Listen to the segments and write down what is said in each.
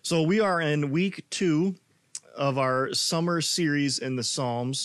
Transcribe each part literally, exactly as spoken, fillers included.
So we are in week two of our summer series in the Psalms.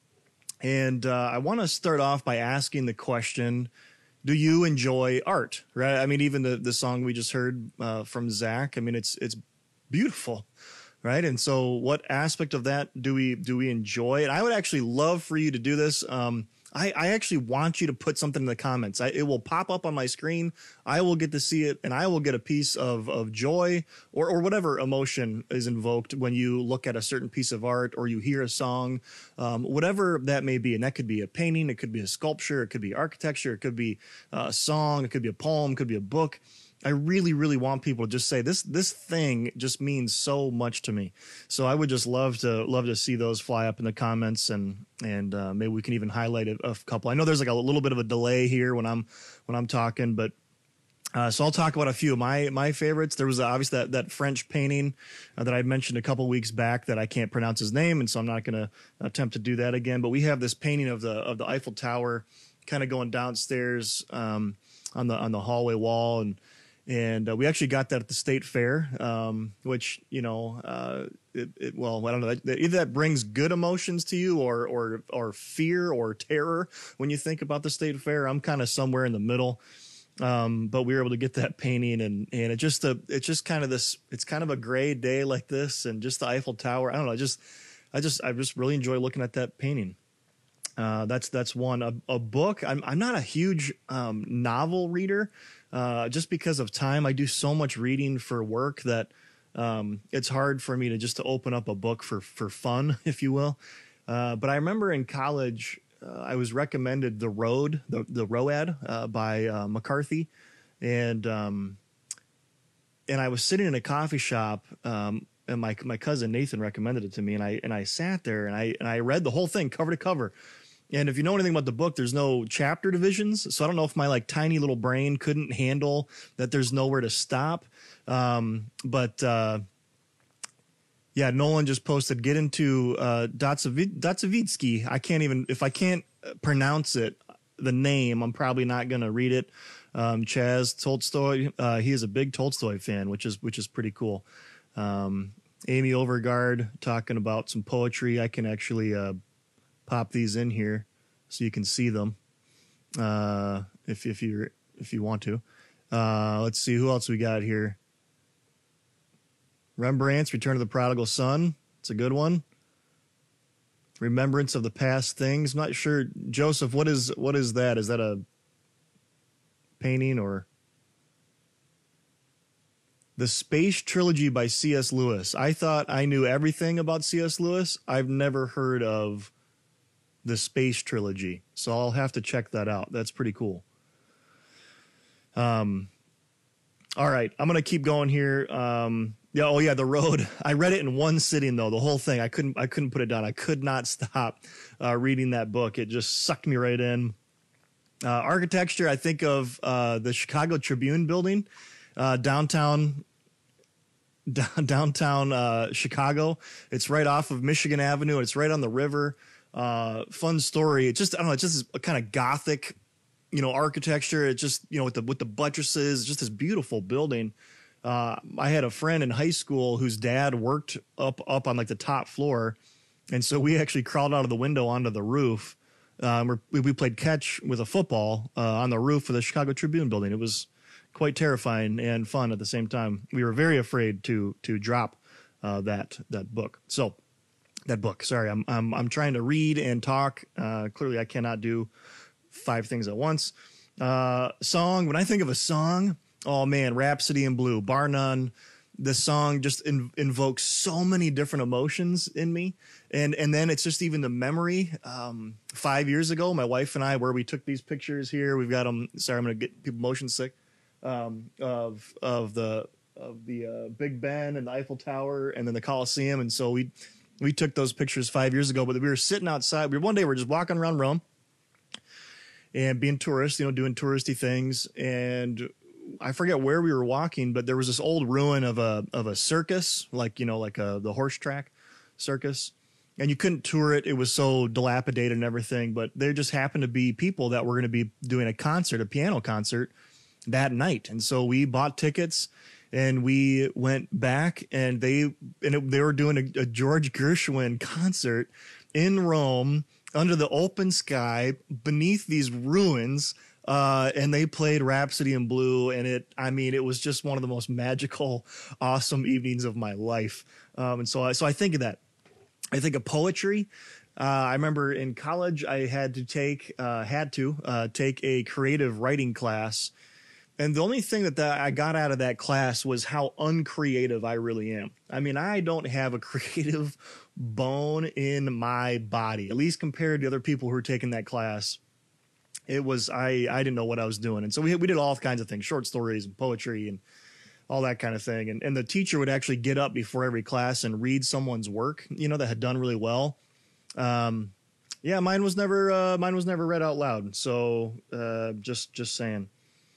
And uh, I want to start off by asking the question, do you enjoy art? Right? I mean, even the, the song we just heard uh, from Zach, I mean, it's it's beautiful, right? And so what aspect of that do we do we enjoy? And I would actually love for you to do this. Um, I, I actually want you to put something in the comments. I, it will pop up on my screen. I will get to see it, and I will get a piece of, of joy or, or whatever emotion is invoked when you look at a certain piece of art or you hear a song, um, whatever that may be. And that could be a painting. It could be a sculpture. It could be architecture. It could be a song. It could be a poem. It could be a book. I really, really want people to just say this, this thing just means so much to me. So I would just love to, love to see those fly up in the comments, and, and, uh, maybe we can even highlight a, a couple. I know there's like a little bit of a delay here when I'm, when I'm talking, but, uh, so I'll talk about a few of my, my favorites. There was obviously that, that French painting uh, that I mentioned a couple weeks back that I can't pronounce his name. And so I'm not going to attempt to do that again, but we have this painting of the, of the Eiffel Tower kind of going downstairs, um, on the, on the hallway wall. And, And uh, we actually got that at the state fair, um, which, you know, uh, it, it, well, I don't know, either that brings good emotions to you or or or fear or terror when you think about the state fair. I'm kind of somewhere in the middle, um, but we were able to get that painting, and and it just a, it's just kind of this, it's kind of a gray day like this, and just the Eiffel Tower. I don't know, I just I just I just really enjoy looking at that painting. Uh, that's that's one. A, a book. I'm I'm not a huge um, novel reader. Uh, just because of time, I do so much reading for work that um, it's hard for me to just to open up a book for, for fun, if you will. Uh, but I remember in college, uh, I was recommended The Road, the, the Road uh, by uh, McCarthy. And um, and I was sitting in a coffee shop, um, and my my cousin Nathan recommended it to me. And I and I sat there and I and I read the whole thing cover to cover. And if you know anything about the book, there's no chapter divisions. So I don't know if my like tiny little brain couldn't handle that there's nowhere to stop. Um, but uh, yeah, Nolan just posted, get into uh, Dostoevsky. I can't even, if I can't pronounce it, the name, I'm probably not going to read it. Um, Chaz Tolstoy, uh, he is a big Tolstoy fan, which is, which is pretty cool. Um, Amy Overgard talking about some poetry. I can actually uh, pop these in here so you can see them uh, if if you if you want to. Uh, let's see who else we got here. Rembrandt's Return of the Prodigal Son. It's a good one. Remembrance of the Past Things. I'm not sure, Joseph. What is what is that? Is that a painting or? The Space Trilogy by C S Lewis. I thought I knew everything about C S Lewis. I've never heard of the Space Trilogy, so I'll have to check that out. That's pretty cool. Um, all right, I'm gonna keep going here. Um, yeah, oh yeah, The Road. I read it in one sitting though, the whole thing. I couldn't, I couldn't put it down. I could not stop uh, reading that book. It just sucked me right in. Uh, architecture. I think of uh, the Chicago Tribune building, uh, downtown. downtown uh, Chicago. It's right off of Michigan Avenue. It's right on the river. Uh, fun story. It's just, I don't know, it's just a kind of gothic, you know, architecture. It's just, you know, with the, with the buttresses, just this beautiful building. Uh, I had a friend in high school whose dad worked up, up on like the top floor. And so we actually crawled out of the window onto the roof. Um, we, we played catch with a football uh, on the roof of the Chicago Tribune building. It was quite terrifying and fun at the same time. We were very afraid to, to drop uh, that, that book. So, That book. Sorry, I'm I'm I'm trying to read and talk. Uh, clearly, I cannot do five things at once. Uh, song. When I think of a song, oh man, Rhapsody in Blue, bar none. The song just in, invokes so many different emotions in me, and and then it's just even the memory. Um, five years ago, my wife and I, where we took these pictures here, we've got them. Sorry, I'm going to get people motion sick. Um, of of the of the uh, Big Ben and the Eiffel Tower, and then the Coliseum, and so we. We took those pictures five years ago, but we were sitting outside. We were, one day we were just walking around Rome and being tourists, you know, doing touristy things. And I forget where we were walking, but there was this old ruin of a of a circus, like, you know, like a, the horse track circus. And you couldn't tour it. It was so dilapidated and everything. But there just happened to be people that were going to be doing a concert, a piano concert that night. And so we bought tickets and we went back, and they and it, they were doing a, a George Gershwin concert in Rome under the open sky beneath these ruins. Uh, and they played Rhapsody in Blue, and it, I mean, it was just one of the most magical, awesome evenings of my life. Um, and so I, so I think of that. I think of poetry. Uh, I remember in college I had to take, uh, had to uh, take a creative writing class. And the only thing that, that I got out of that class was how uncreative I really am. I mean, I don't have a creative bone in my body, at least compared to other people who are taking that class. It was, I, I didn't know what I was doing. And so we, we did all kinds of things, short stories and poetry and all that kind of thing. And, and the teacher would actually get up before every class and read someone's work, you know, that had done really well. Um, yeah, mine was never, uh, mine was never read out loud. So, uh, just, just saying.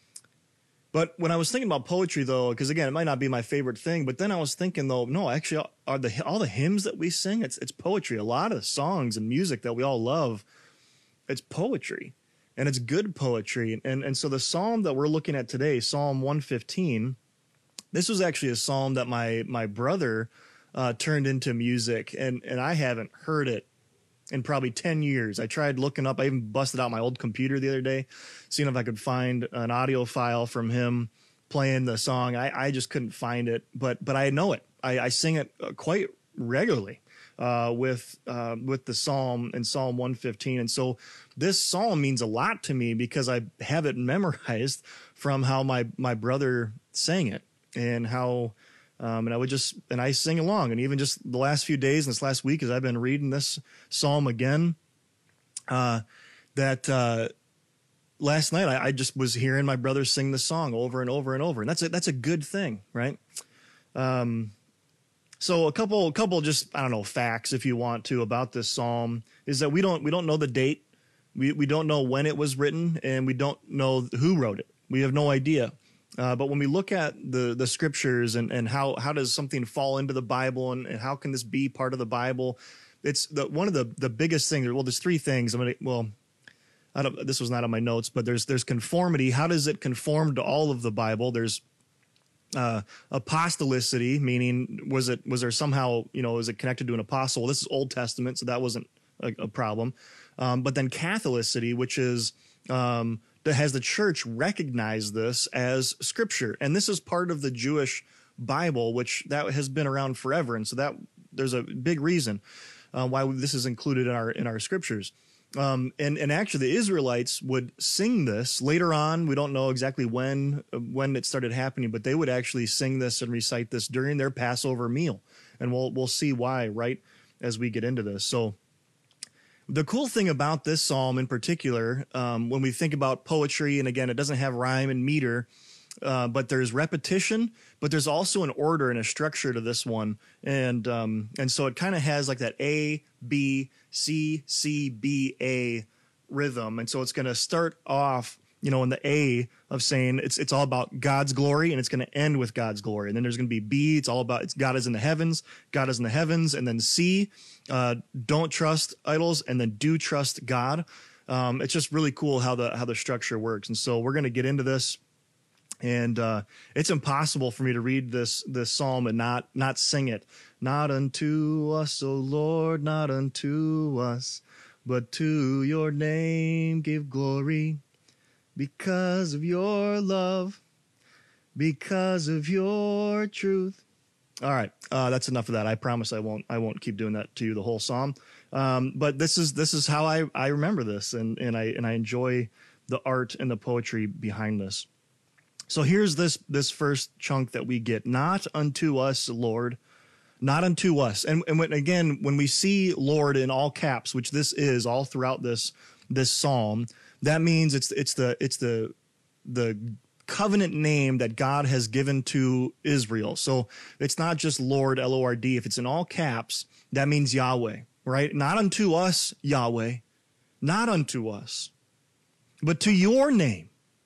But when I was thinking about poetry though, because again, it might not be my favorite thing, but then I was thinking though, no, actually are the, all the hymns that we sing, it's, it's poetry. A lot of songs and music that we all love, it's poetry. And it's good poetry. And, and so the psalm that we're looking at today, Psalm one fifteen, this was actually a psalm that my my brother uh, turned into music. And, and I haven't heard it in probably ten years. I tried looking up. I even busted out my old computer the other day, seeing if I could find an audio file from him playing the song. I, I just couldn't find it. But but I know it. I, I sing it quite regularly. Uh, with uh, with the psalm in Psalm one fifteen. And so this psalm means a lot to me because I have it memorized from how my, my brother sang it and how, um, and I would just, and I sing along. And even just the last few days and this last week, as I've been reading this psalm again, uh, that uh, last night I, I just was hearing my brother sing the song over and over and over. And that's a, that's a good thing, right? Um, So a couple, a couple, just I don't know, facts if you want to about this psalm is that we don't we don't know the date, we we don't know when it was written, and we don't know who wrote it. We have no idea. Uh, but when we look at the the scriptures and and how how does something fall into the Bible and, and how can this be part of the Bible, it's the one of the the biggest things. Well, there's three things. I'm gonna well. I don't, this was not on my notes, but there's there's conformity. How does it conform to all of the Bible? There's Uh, apostolicity, meaning was it was there somehow, you know, is it connected to an apostle? This is Old Testament, so that wasn't a, a problem. Um, but then Catholicity, which is um, that has the church recognize this as scripture, and this is part of the Jewish Bible, which that has been around forever, and so that there's a big reason uh, why this is included in our in our scriptures. Um, and, and actually the Israelites would sing this later on. We don't know exactly when, when it started happening, but they would actually sing this and recite this during their Passover meal. And we'll, we'll see why, right, as we get into this. So the cool thing about this psalm in particular, um, when we think about poetry, and again, it doesn't have rhyme and meter, uh, but there's repetition, but there's also an order and a structure to this one. And, um, and so it kind of has like that A, B, C, C, B, A rhythm. And so it's going to start off, you know, in the A of saying it's, it's all about God's glory, and it's going to end with God's glory. And then there's going to be B. It's all about, it's God is in the heavens, God is in the heavens. And then C, uh, don't trust idols, and then do trust God. Um, it's just really cool how the, how the structure works. And so we're going to get into this. And uh, it's impossible for me to read this this psalm and not not sing it. Not unto us, O Lord, not unto us, but to your name give glory, because of your love, because of your truth. All right, uh, that's enough of that. I promise I won't I won't keep doing that to you the whole psalm. Um, but this is this is how I, I remember this, and and I and I enjoy the art and the poetry behind this. So here's this this first chunk that we get. Not unto us, Lord, not unto us. And, and when, again, when we see Lord in all caps, which this is all throughout this this psalm, that means it's it's the it's the the covenant name that God has given to Israel. So it's not just Lord, L O R D. If it's in all caps, that means Yahweh, right? Not unto us, Yahweh, not unto us, but to your name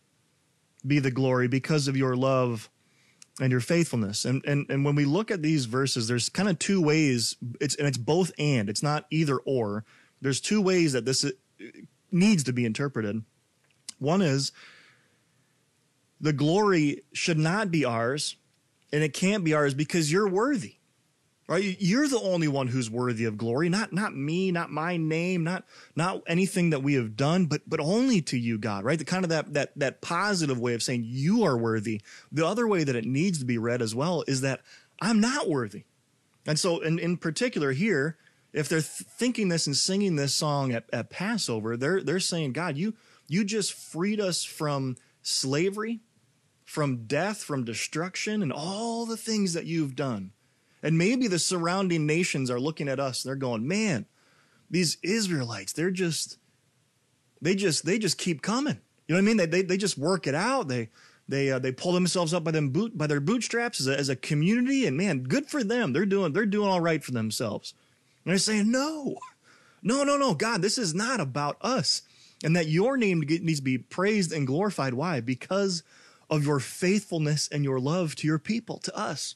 be the glory, because of your love and your faithfulness. And and and when we look at these verses, there's kind of two ways. It's and it's both and. It's not either or. There's two ways that this needs to be interpreted. One is the glory should not be ours, and it can't be ours because you're worthy. Right? You're the only one who's worthy of glory, not not me, not my name, not not anything that we have done, but but only to you, God, right? The kind of that that that positive way of saying you are worthy. The other way that it needs to be read as well is that I'm not worthy. And so in, in particular here, if they're th- thinking this and singing this song at, at Passover, they're they're saying, God, you you just freed us from slavery, from death, from destruction, and all the things that you've done. And maybe the surrounding nations are looking at us and they're going, man, these Israelites, they're just, they just, they just keep coming. You know what I mean? They, they, they just work it out. They, they, uh, they pull themselves up by them boot, by their bootstraps as a, as a community. And man, good for them. They're doing, they're doing all right for themselves. And they're saying, no, no, no, no, God, this is not about us. And that your name needs to be praised and glorified. Why? Because of your faithfulness and your love to your people, to us.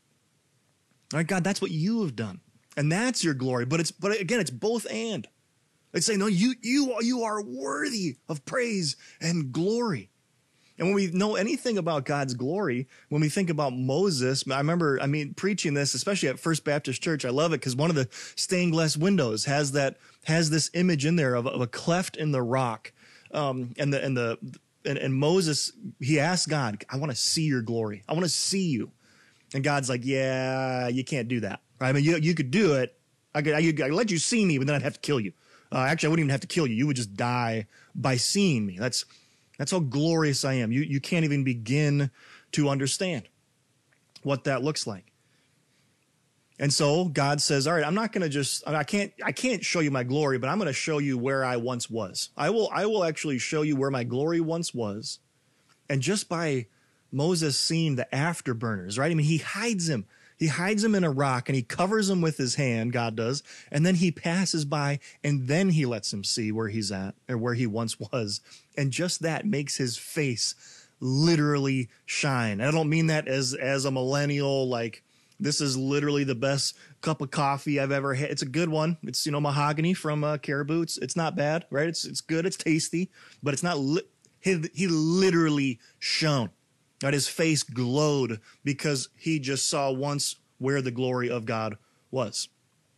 All right, God, that's what you have done. And that's your glory. But it's but again, it's both and. It's saying, no, you you you are worthy of praise and glory. And when we know anything about God's glory, when we think about Moses, I remember, I mean, preaching this, especially at First Baptist Church. I love it because one of the stained glass windows has that has this image in there of, of a cleft in the rock. Um, and the and the and, and Moses, he asked God, I want to see your glory. I want to see you. And God's like, yeah, you can't do that. Right? I mean, you you could do it. I could, I could, I could let you see me, but then I'd have to kill you. Uh, actually, I wouldn't even have to kill you. You would just die by seeing me. That's that's how glorious I am. You you can't even begin to understand what that looks like. And so God says, all right, I'm not going to just, I can't, I can't show you my glory, but I'm going to show you where I once was. I will, I will actually show you where my glory once was. And just by Moses seeing the afterburners, right? I mean, he hides him. He hides him in a rock and he covers him with his hand, God does. And then he passes by and then he lets him see where he's at or where he once was. And just that makes his face literally shine. I don't mean that as, as a millennial, like this is literally the best cup of coffee I've ever had. It's a good one. It's, you know, mahogany from uh, Caribou. It's, it's not bad, right? It's, it's good. It's tasty, but it's not, li- he, he literally shone. That his face glowed because he just saw once where the glory of God was.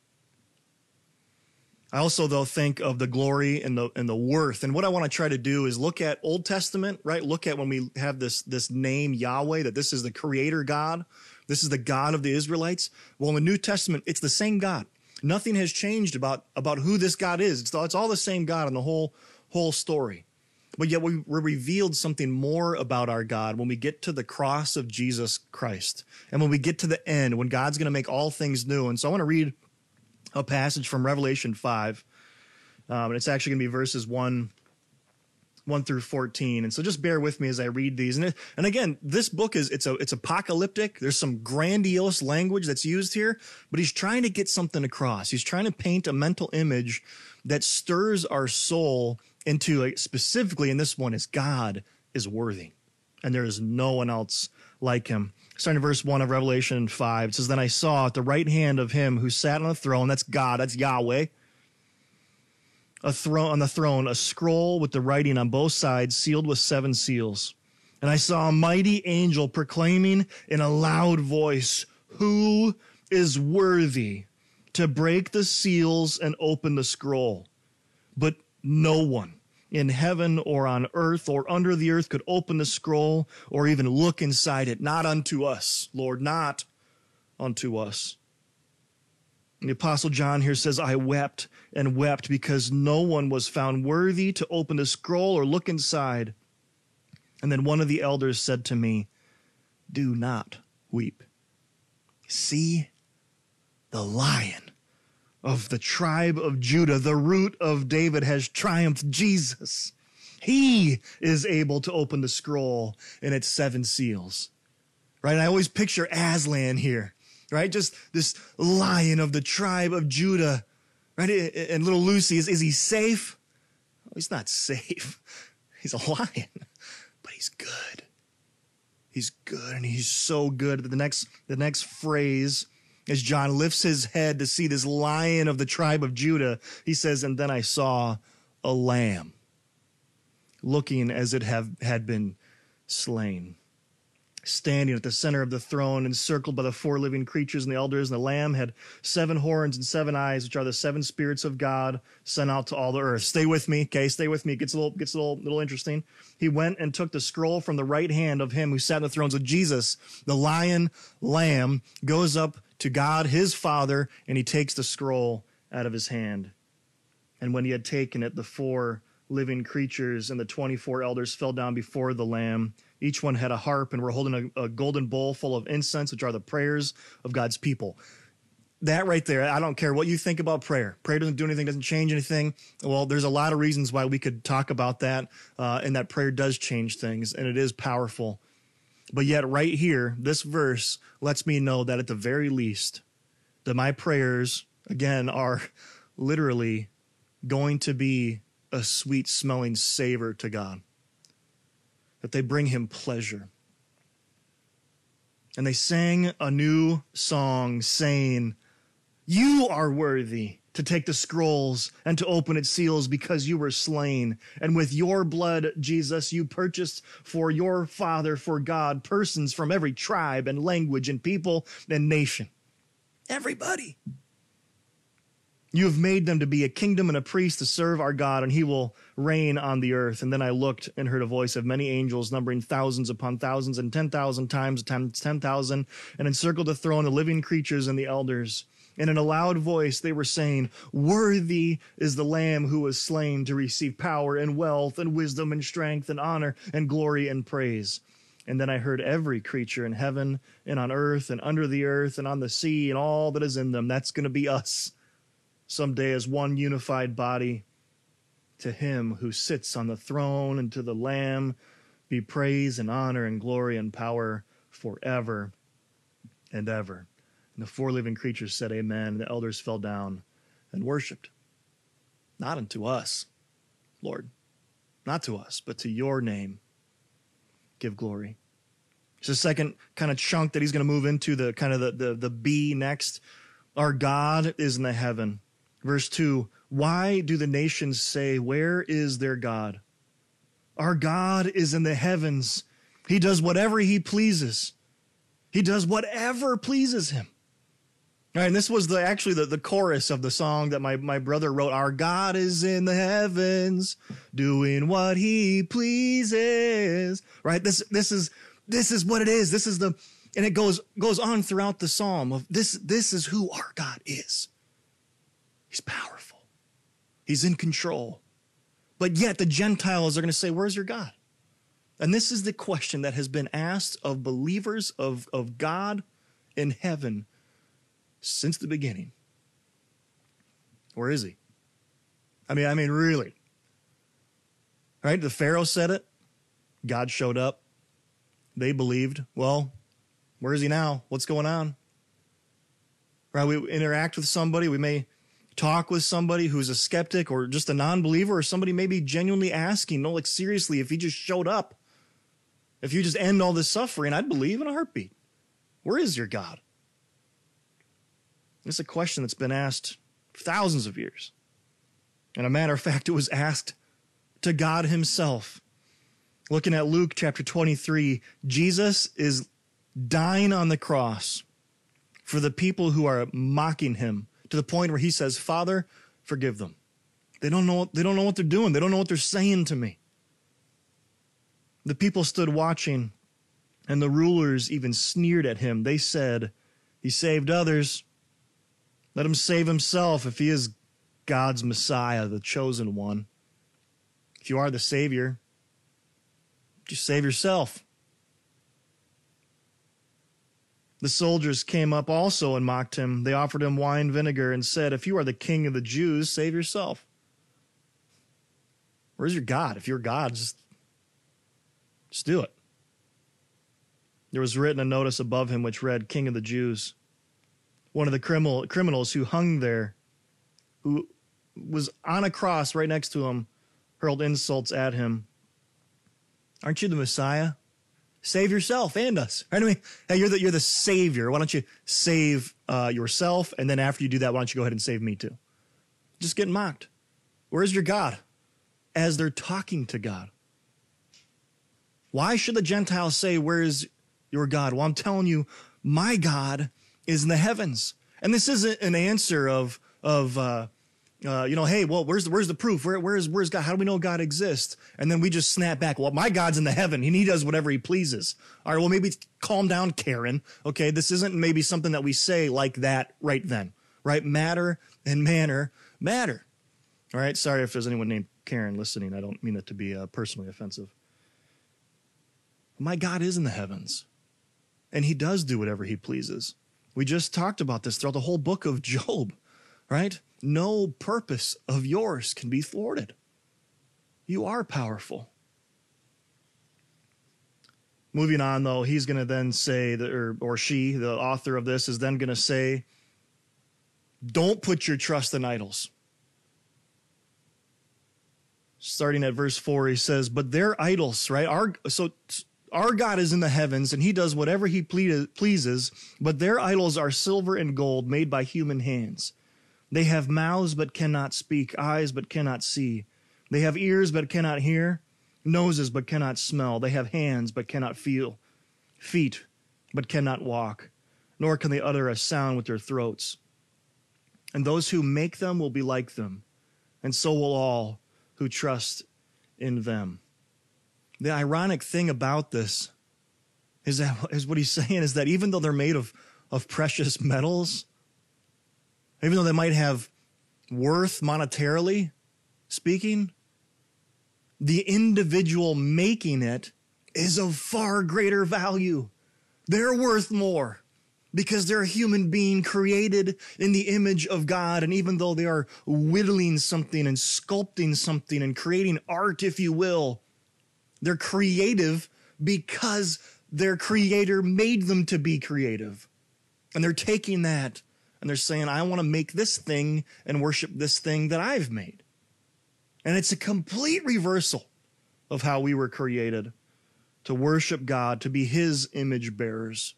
I also, though, think of the glory and the and the worth. And what I want to try to do is look at Old Testament, right? Look at when we have this, this name, Yahweh, that this is the creator God. This is the God of the Israelites. Well, in the New Testament, it's the same God. Nothing has changed about, about who this God is. It's all, it's all the same God in the whole, whole story. But yet we, we're revealed something more about our God when we get to the cross of Jesus Christ. And when we get to the end, when God's going to make all things new. And so I want to read a passage from Revelation five. Um, and it's actually going to be verses one, one through fourteen. And so just bear with me as I read these. And, it, and again, this book is, it's a, it's apocalyptic. There's some grandiose language that's used here, but he's trying to get something across. He's trying to paint a mental image that stirs our soul into a, specifically in this one is God is worthy and there is no one else like him. Starting in verse one of Revelation five, it says, then I saw at the right hand of him who sat on the throne, that's God, that's Yahweh, a throne on the throne, a scroll with the writing on both sides sealed with seven seals. And I saw a mighty angel proclaiming in a loud voice, who is worthy to break the seals and open the scroll? But no one in heaven or on earth or under the earth could open the scroll or even look inside it. Not unto us, Lord, not unto us. And the Apostle John here says, I wept and wept because no one was found worthy to open the scroll or look inside. And then one of the elders said to me, do not weep. See, the Lion of the tribe of Judah, the root of David, has triumphed. Jesus, he is able to open the scroll and its seven seals. Right? And I always picture Aslan here, right? Just this Lion of the tribe of Judah, right? And little Lucy, is, is he safe? Oh, he's not safe. He's a lion, but he's good. He's good, and he's so good. The next, the next phrase, as John lifts his head to see this Lion of the tribe of Judah, he says, and then I saw a lamb looking as it have, had been slain. standing at the center of the throne, encircled by the four living creatures and the elders, and the Lamb had seven horns and seven eyes, which are the seven spirits of God sent out to all the earth. Stay with me, okay? Stay with me. It gets a little, gets a little, little interesting. He went and took the scroll from the right hand of him who sat in the throne. So Jesus, the lion lamb, goes up to God, his Father, and he takes the scroll out of his hand. And when he had taken it, the four living creatures and the twenty-four elders fell down before the Lamb. Each one had a harp and were holding a, a golden bowl full of incense, which are the prayers of God's people. That right there, I don't care what you think about prayer. Prayer doesn't do anything, doesn't change anything. Well, there's a lot of reasons why we could talk about that, uh, and that prayer does change things, and it is powerful. But yet right here, this verse lets me know that at the very least, that my prayers, again, are literally going to be a sweet-smelling savor to God. That they bring him pleasure. And they sang a new song saying, "You are worthy to take the scrolls and to open its seals because you were slain. And with your blood, Jesus, you purchased for your Father, for God, persons from every tribe and language and people and nation." Everybody. "You have made them to be a kingdom and a priest to serve our God, and he will reign on the earth." And then I looked and heard a voice of many angels, numbering thousands upon thousands and ten thousand times times ten thousand, and encircled the throne, the living creatures and the elders. And in a loud voice they were saying, "Worthy is the Lamb who was slain to receive power and wealth and wisdom and strength and honor and glory and praise." And then I heard every creature in heaven and on earth and under the earth and on the sea and all that is in them. That's going to be us someday as one unified body. To him who sits on the throne and to the Lamb be praise and honor and glory and power forever and ever. And the four living creatures said, "Amen." And the elders fell down and worshiped. Not unto us, Lord, not to us, but to your name give glory. It's the second kind of chunk that he's going to move into, the kind of the, the, the B next. Our God is in the heaven. Verse two, "Why do the nations say, where is their God? Our God is in the heavens. He does whatever he pleases. He does whatever pleases him." All right, and this was the actually the, the chorus of the song that my, my brother wrote. "Our God is in the heavens, doing what he pleases." Right? This this is this is what it is. This is the and it goes goes on throughout the psalm of this this is who our God is. He's powerful. He's in control. But yet the Gentiles are going to say, "Where's your God?" And this is the question that has been asked of believers of, of God in heaven since the beginning. Where is he? I mean, I mean, really. Right? The Pharaoh said it. God showed up. They believed. Well, where is he now? What's going on? Right? We interact with somebody. We may talk with somebody who's a skeptic or just a non-believer, or somebody maybe genuinely asking, no, like seriously, if he just showed up, if you just end all this suffering, I'd believe in a heartbeat. Where is your God? It's a question that's been asked for thousands of years. And a matter of fact, it was asked to God himself. Looking at Luke chapter twenty-three, Jesus is dying on the cross for the people who are mocking him, to the point where he says, "Father, forgive them. They don't know, they don't know what they're doing. They don't know what they're saying to me." The people stood watching, and the rulers even sneered at him. They said, "He saved others. Let him save himself if he is God's Messiah, the chosen one. If you are the Savior, just save yourself." The soldiers came up also and mocked him. They offered him wine vinegar and said, "If you are the king of the Jews, save yourself." Where's your God? If you're God, just, just do it. There was written a notice above him which read, "King of the Jews." One of the criminal, criminals who hung there, who was on a cross right next to him, hurled insults at him. "Aren't you the Messiah? Save yourself and us." Right? I mean, hey, you're the, you're the Savior. Why don't you save uh, yourself? And then after you do that, why don't you go ahead and save me too? Just getting mocked. Where's your God? As they're talking to God. Why should the Gentiles say, "Where is your God? Well, I'm telling you, my God is in the heavens. And this isn't an answer of, of uh, uh, you know, hey, well, where's the, where's the proof? Where, where's, where's God? How do we know God exists? And then we just snap back. Well, my God's in the heaven and he does whatever he pleases. All right, well, maybe calm down, Karen. Okay, this isn't maybe something that we say like that right then, right? Matter and manner matter. All right, sorry if there's anyone named Karen listening. I don't mean that to be uh, personally offensive. My God is in the heavens, and he does do whatever he pleases. We just talked about this throughout the whole book of Job, right? No purpose of yours can be thwarted. You are powerful. Moving on, though, he's going to then say, that, or, or she, the author of this, is then going to say, don't put your trust in idols. Starting at verse four, he says, but they're idols, right? Our, so our God is in the heavens, and he does whatever he pleases, but their idols are silver and gold made by human hands. They have mouths but cannot speak, eyes but cannot see. They have ears but cannot hear, noses but cannot smell. They have hands but cannot feel, feet but cannot walk, nor can they utter a sound with their throats. And those who make them will be like them, and so will all who trust in them. The ironic thing about this is that is what he's saying is that even though they're made of, of precious metals, even though they might have worth monetarily speaking, the individual making it is of far greater value. They're worth more because they're a human being created in the image of God. And even though they are whittling something and sculpting something and creating art, if you will, they're creative because their creator made them to be creative. And they're taking that and they're saying, I want to make this thing and worship this thing that I've made. And it's a complete reversal of how we were created, to worship God, to be his image bearers.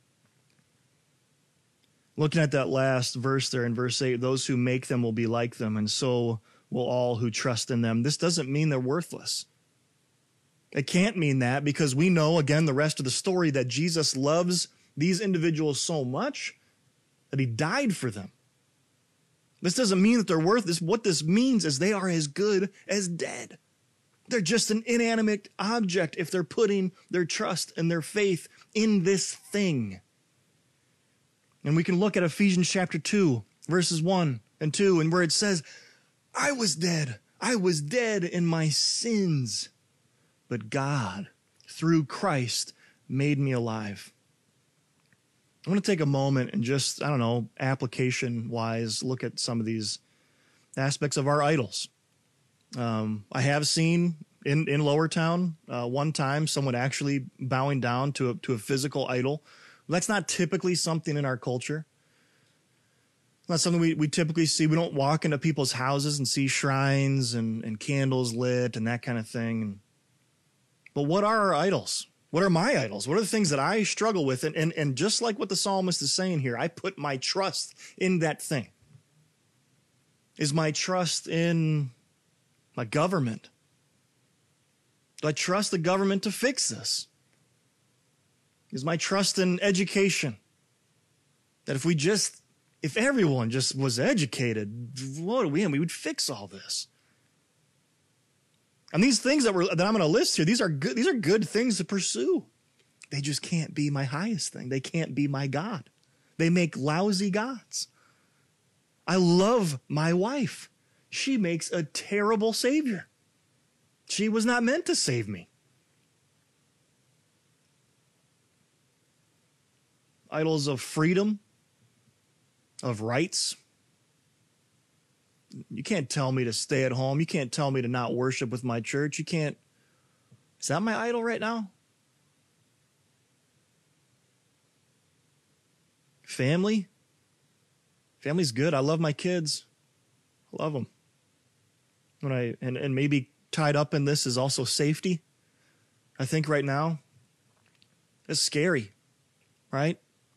Looking at that last verse there in verse eight, those who make them will be like them, and so will all who trust in them. This doesn't mean they're worthless. It can't mean that, because we know, again, the rest of the story, that Jesus loves these individuals so much that he died for them. This doesn't mean that they're worthless. What this means is they are as good as dead. They're just an inanimate object if they're putting their trust and their faith in this thing. And we can look at Ephesians chapter two, verses one and two, and where it says, I was dead. I was dead in my sins, but God, through Christ, made me alive. I want to take a moment and just, I don't know, application-wise, look at some of these aspects of our idols. Um, I have seen in, in Lower Town uh, one time someone actually bowing down to a, to a physical idol. That's not typically something in our culture. It's not something we, we typically see. We don't walk into people's houses and see shrines and, and candles lit and that kind of thing. But what are our idols? What are my idols? What are the things that I struggle with? And, and, and just like what the psalmist is saying here, I put my trust in that thing. Is my trust in my government? Do I trust the government to fix this? Is my trust in education? That if we just, if everyone just was educated, what do we, we would fix all this. And these things that we're that I'm going to list here, these are good. These are good things to pursue. They just can't be my highest thing. They can't be my God. They make lousy gods. I love my wife. She makes a terrible savior. She was not meant to save me. Idols of freedom, of rights. You can't tell me to stay at home. You can't tell me to not worship with my church. You can't. Is that my idol right now? Family. Family's good. I love my kids. I love them. When I and, and maybe tied up in this is also safety. I think right now it's scary, right?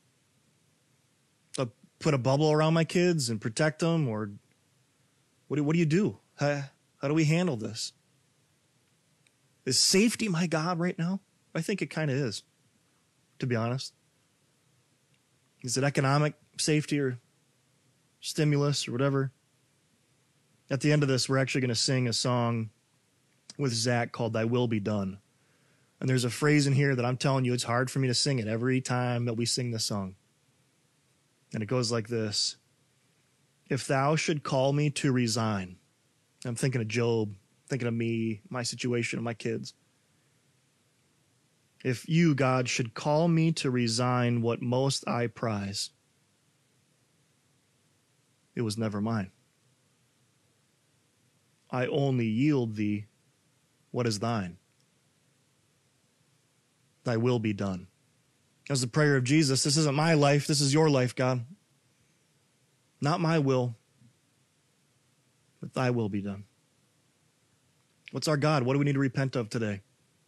I put a bubble around my kids and protect them, or what do, what do you do? How, how do we handle this? Is safety my God right now? I think it kind of is. to be honest. Is it economic safety or stimulus or whatever? At the end of this, we're actually going to sing a song with Zach called Thy Will Be Done. And there's a phrase in here that I'm telling you, it's hard for me to sing it every time that we sing this song. And it goes like this. If thou should call me to resign. I'm thinking of Job, thinking of me, my situation, my kids. If you, God, should call me to resign what most I prize, it was never mine. I only yield thee what is thine. Thy will be done. That was the prayer of Jesus. This isn't my life. This is your life, God. Not my will, but thy will be done. What's our God? What do we need to repent of today?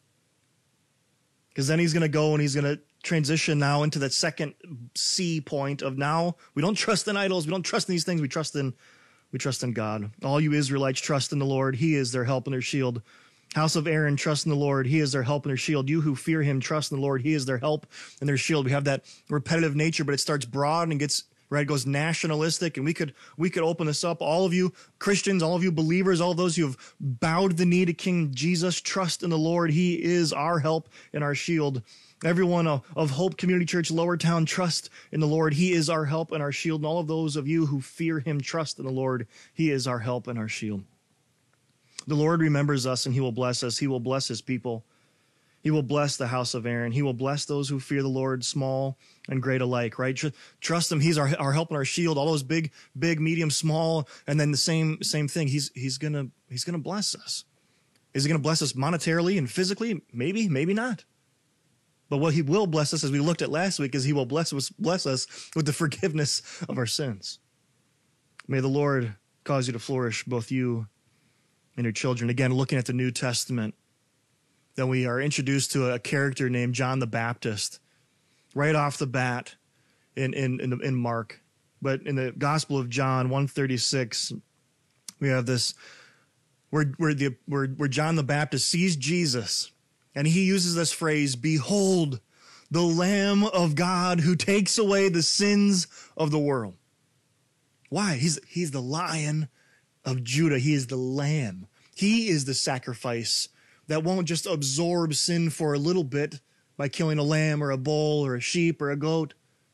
Because then he's going to go and he's going to transition now into that second C point of now we don't trust in idols. We don't trust in these things. We trust in, we trust in God. All you Israelites trust in the Lord. He is their help and their shield. House of Aaron, trust in the Lord. He is their help and their shield. You who fear him, trust in the Lord. He is their help and their shield. We have that repetitive nature, but it starts broad and gets, right, it goes nationalistic. And we could we could open this up. All of you Christians, all of you believers, all those who have bowed the knee to King Jesus, trust in the Lord. He is our help and our shield. Everyone of, of Hope Community Church, Lower Town, trust in the Lord. He is our help and our shield. And all of those of you who fear him, trust in the Lord. He is our help and our shield. The Lord remembers us and he will bless us. He will bless his people. He will bless the house of Aaron. He will bless those who fear the Lord, small and great alike, right? Tr- Trust him. He's our, our help and our shield. All those big, big, medium, small, and then the same same thing. He's he's gonna he's gonna bless us. Is he gonna bless us monetarily and physically? Maybe, maybe not. But what he will bless us, as we looked at last week, is he will bless us, bless us with the forgiveness of our sins. May the Lord cause you to flourish, both you and your children. Again, looking at the New Testament, then we are introduced to a character named John the Baptist right off the bat in, in, in, in Mark. But in the Gospel of John one thirty-six, we have this where, where, the, where, where John the Baptist sees Jesus, and he uses this phrase, behold, the Lamb of God who takes away the sins of the world. Why? He's, he's the Lion of Judah. He is the Lamb. He is the sacrifice that won't just absorb sin for a little bit by killing a lamb or a bull or a sheep or a goat.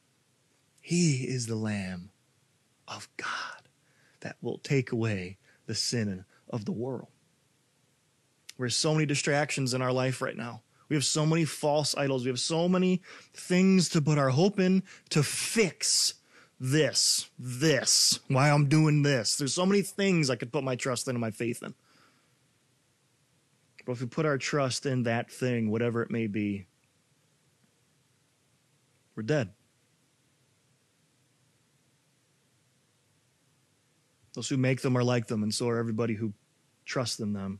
He is the Lamb of God that will take away the sin of the world. There's so many distractions in our life right now. We have so many false idols. We have so many things to put our hope in to fix this, this, why I'm doing this. There's so many things I could put my trust in and my faith in. But if we put our trust in that thing, whatever it may be, we're dead. Those who make them are like them, and so are everybody who trusts in them.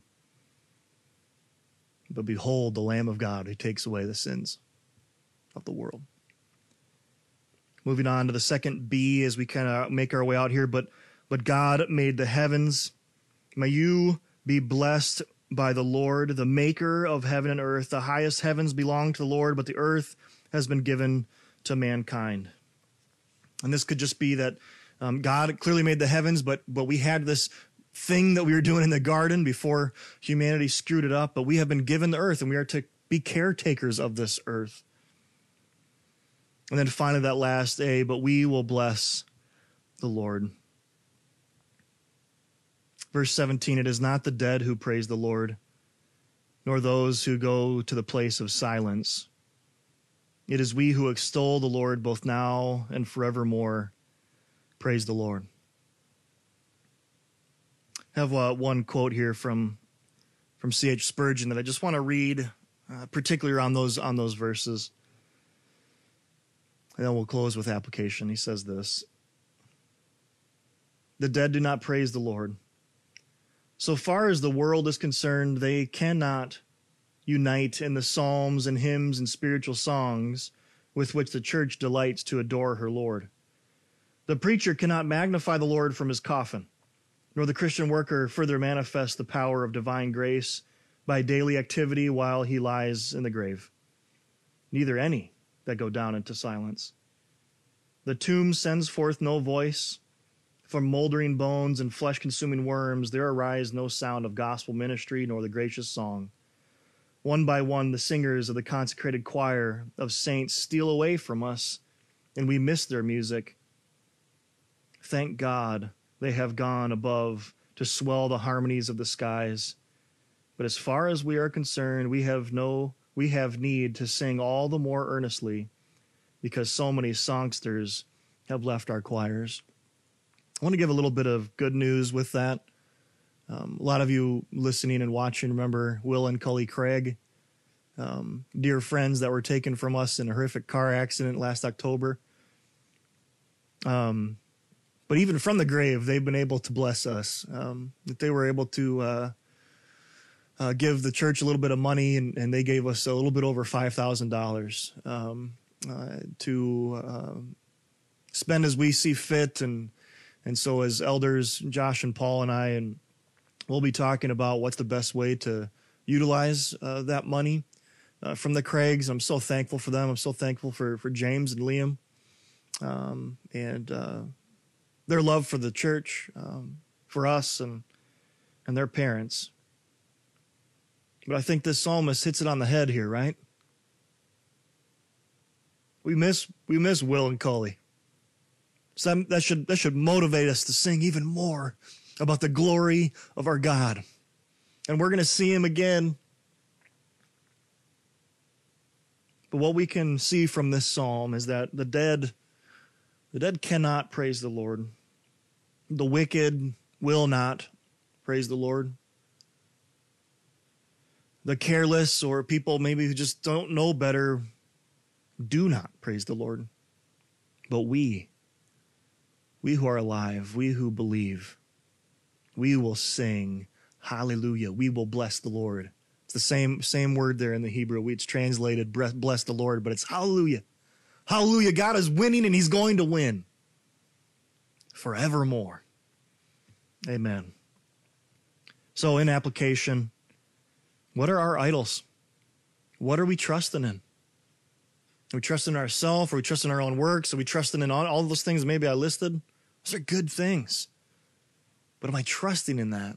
But behold, the Lamb of God who takes away the sins of the world. Moving on to the second B as we kind of make our way out here. But, but God made the heavens. May you be blessed by the Lord, the maker of heaven and earth. The highest heavens belong to the Lord, but the earth has been given to mankind. And this could just be that um, God clearly made the heavens, but, but we had this thing that we were doing in the garden before humanity screwed it up. But we have been given the earth, and we are to be caretakers of this earth. And then finally that last A, but we will bless the Lord. Verse seventeen, it is not the dead who praise the Lord, nor those who go to the place of silence. It is we who extol the Lord both now and forevermore. Praise the Lord. I have uh, one quote here from, from C H Spurgeon that I just want to read, uh, particularly on those, on those verses. And then we'll close with application. He says this: the dead do not praise the Lord. So far as the world is concerned, they cannot unite in the psalms and hymns and spiritual songs with which the church delights to adore her Lord. The preacher cannot magnify the Lord from his coffin, nor the Christian worker further manifest the power of divine grace by daily activity while he lies in the grave. Neither any that go down into silence. The tomb sends forth no voice. From moldering bones and flesh-consuming worms, there arise no sound of gospel ministry nor the gracious song. One by one, the singers of the consecrated choir of saints steal away from us, and we miss their music. Thank God they have gone above to swell the harmonies of the skies. But as far as we are concerned, we have no, we have need to sing all the more earnestly, because so many songsters have left our choirs. I want to give a little bit of good news with that. Um, a lot of you listening and watching remember Will and Cully Craig, um, dear friends that were taken from us in a horrific car accident last October. Um, but even from the grave, they've been able to bless us. Um, that they were able to uh, uh, give the church a little bit of money, and, and they gave us a little bit over five thousand dollars um, uh, to uh, spend as we see fit. And And so as elders, Josh and Paul and I, and we'll be talking about what's the best way to utilize uh, that money uh, from the Craigs. I'm so thankful for them. I'm so thankful for, for James and Liam um, and uh, their love for the church, um, for us and and their parents. But I think this psalmist hits it on the head here, right? We miss we miss Will and Cully. So that should that should motivate us to sing even more about the glory of our God. And we're going to see him again. But what we can see from this psalm is that the dead, the dead cannot praise the Lord. The wicked will not praise the Lord. The careless or people maybe who just don't know better do not praise the Lord. But we, We who are alive, we who believe, we will sing hallelujah. We will bless the Lord. It's the same same word there in the Hebrew. It's translated bless the Lord, but it's hallelujah. Hallelujah. God is winning and he's going to win forevermore. Amen. So in application, what are our idols? What are we trusting in? Are we trusting in ourselves? Are we trusting in our own works? Are we trusting in all, all those things maybe I listed? Those are good things. But am I trusting in that?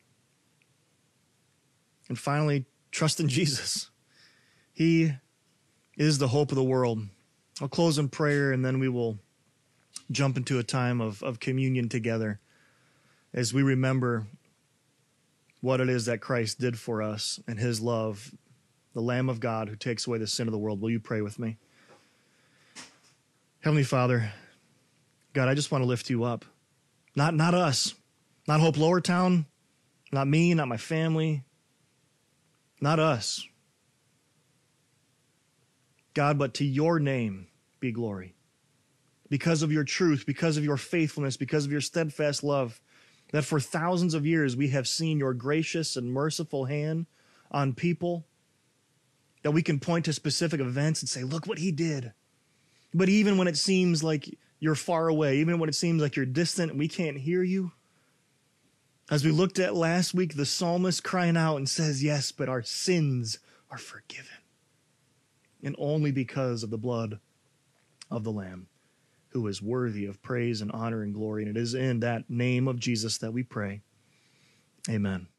And finally, trust in Jesus. He is the hope of the world. I'll close in prayer, and then we will jump into a time of, of communion together as we remember what it is that Christ did for us and his love, the Lamb of God who takes away the sin of the world. Will you pray with me? Heavenly Father, God, I just want to lift you up. Not, not us, not Hope Lower Town, not me, not my family, not us. God, but to your name be glory. Because of your truth, because of your faithfulness, because of your steadfast love, that for thousands of years we have seen your gracious and merciful hand on people, that we can point to specific events and say, look what he did. But even when it seems like you're far away, even when it seems like you're distant and we can't hear you, as we looked at last week, the psalmist crying out and says, yes, but our sins are forgiven. And only because of the blood of the Lamb, who is worthy of praise and honor and glory. And it is in that name of Jesus that we pray. Amen.